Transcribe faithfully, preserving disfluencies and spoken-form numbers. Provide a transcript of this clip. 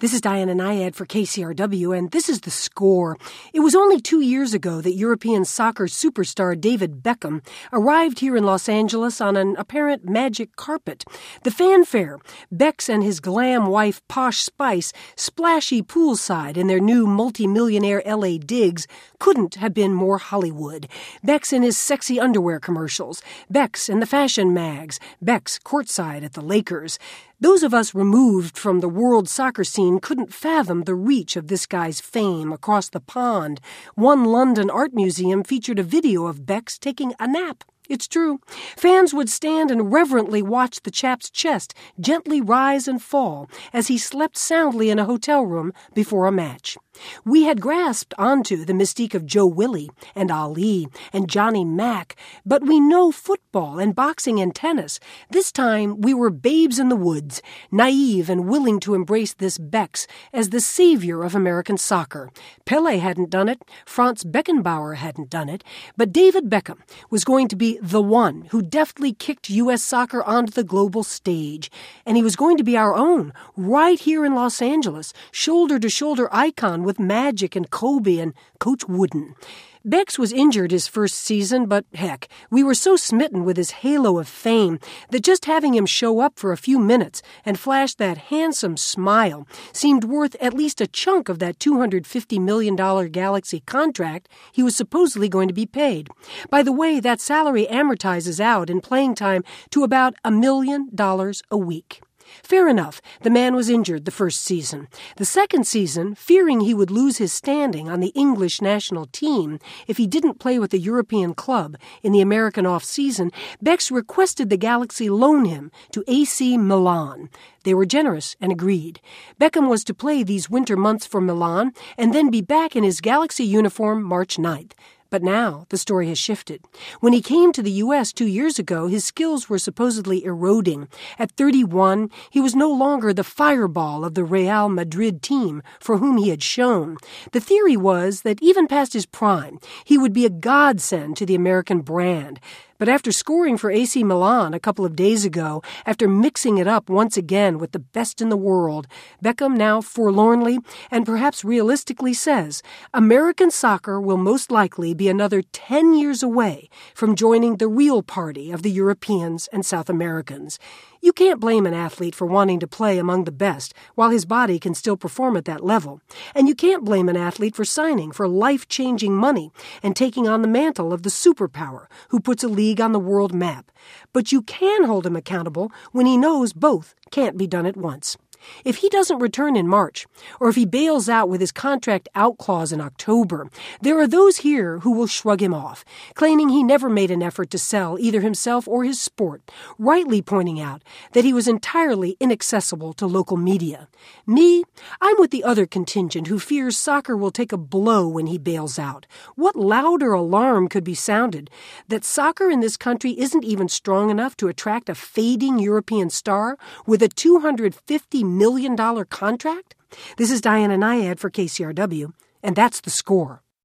This is Diana Nyad for K C R W, and this is The Score. It was only two years ago that European soccer superstar David Beckham arrived here in Los Angeles on an apparent magic carpet. The fanfare, Bex and his glam wife Posh Spice splashy poolside in their new multi-millionaire L A digs, couldn't have been more Hollywood. Bex in his sexy underwear commercials, Bex in the fashion mags, Bex courtside at the Lakers. Those of us removed from the world soccer scene couldn't fathom the reach of this guy's fame across the pond. One London art museum featured a video of Bex taking a nap. It's true. Fans would stand and reverently watch the chap's chest gently rise and fall as he slept soundly in a hotel room before a match. We had grasped onto the mystique of Joe Willie and Ali and Johnny Mack, but we know football and boxing and tennis. This time we were babes in the woods, naive and willing to embrace this Bex as the savior of American soccer. Pelé hadn't done it, Franz Beckenbauer hadn't done it, but David Beckham was going to be the one who deftly kicked U S soccer onto the global stage. And he was going to be our own, right here in Los Angeles, shoulder-to-shoulder icon with Magic and Kobe and Coach Wooden. Bex was injured his first season, but heck, we were so smitten with his halo of fame that just having him show up for a few minutes and flash that handsome smile seemed worth at least a chunk of that two hundred fifty million dollars Galaxy contract he was supposedly going to be paid. By the way, that salary amortizes out in playing time to about a million dollars a week. Fair enough, the man was injured the first season. The second season, fearing he would lose his standing on the English national team if he didn't play with a European club in the American off-season, Bex requested the Galaxy loan him to A C Milan. They were generous and agreed. Beckham was to play these winter months for Milan and then be back in his Galaxy uniform March ninth. But now the story has shifted. When he came to the U S two years ago, his skills were supposedly eroding. At thirty-one, he was no longer the fireball of the Real Madrid team for whom he had shone. The theory was that even past his prime, he would be a godsend to the American brand. But after scoring for A C Milan a couple of days ago, after mixing it up once again with the best in the world, Beckham now forlornly and perhaps realistically says, American soccer will most likely be another ten years away from joining the real party of the Europeans and South Americans. You can't blame an athlete for wanting to play among the best while his body can still perform at that level. And you can't blame an athlete for signing for life-changing money and taking on the mantle of the superpower who puts a league on the world map. But you can hold him accountable when he knows both can't be done at once. If he doesn't return in March, or if he bails out with his contract out clause in October, there are those here who will shrug him off, claiming he never made an effort to sell either himself or his sport, rightly pointing out that he was entirely inaccessible to local media. Me, I'm with the other contingent who fears soccer will take a blow when he bails out. What louder alarm could be sounded that soccer in this country isn't even strong enough to attract a fading European star with a two hundred fifty million dollars contract? This is Diana Nyad for K C R W, and that's The Score.